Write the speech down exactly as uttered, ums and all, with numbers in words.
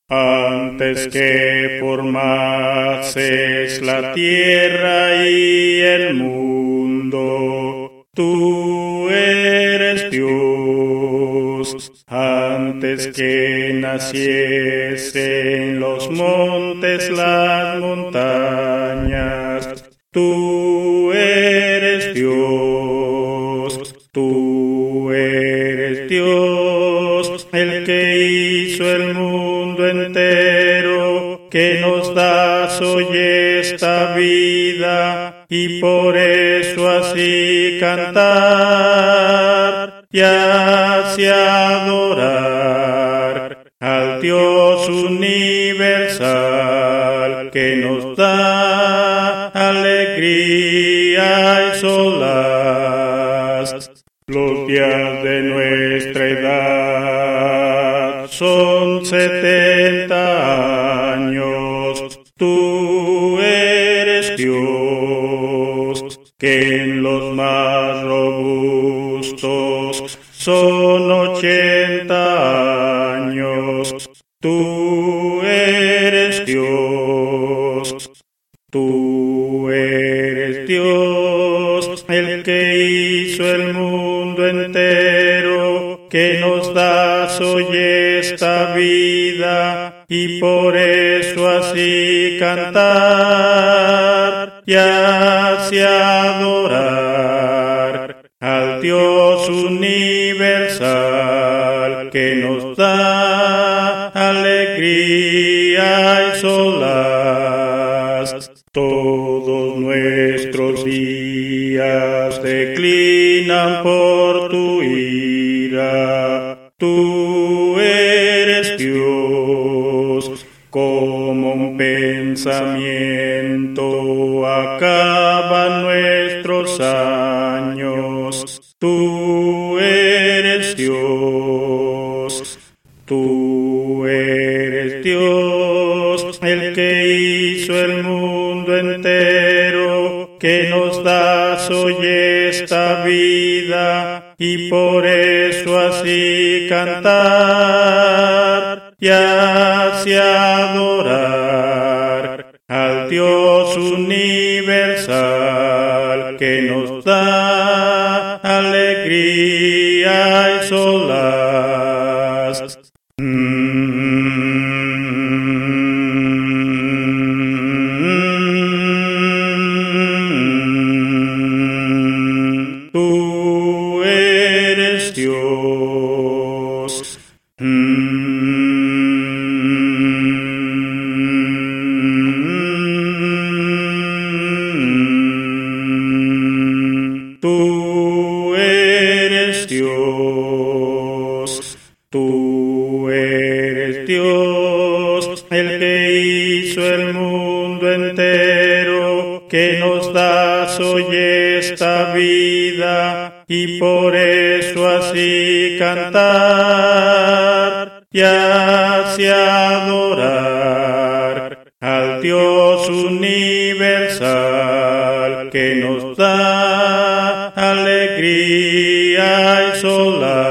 Antes que formases la tierra y el mundo, tú eres Dios. Antes que naciesen los montes, las montañas, tú eres Dios. Tú eres Dios, el que hizo el mundo entero, que nos das hoy esta vida, y por eso así cantar y así adorar al Dios universal, que nos da alegría y solaz. Los días de nuestra edad son setenta años. Tú eres Dios, que en los más robustos son ochenta años. Tú eres Dios. Tú eres Dios, el que hizo el mundo entero, que nos das hoy esta vida, y por eso así cantar y así adorar al Dios universal, que nos da alegría y solaz. Todos nuestros días declinan por tu ira. Tú eres Dios. Como un pensamiento acaban nuestros años. Tú eres Dios. Tú eres Dios, el que hizo el mundo entero, que nos das hoy esta vida, y por eso así cantar y así adorar al Dios universal, que nos da alegría y solaz. Tú eres Dios. Tú eres Dios. Tú eres Dios, el que hizo el mundo entero, que nos das hoy esta vida, y por eso así cantar y así adorar al Dios universal, que nos da alegría y solaz.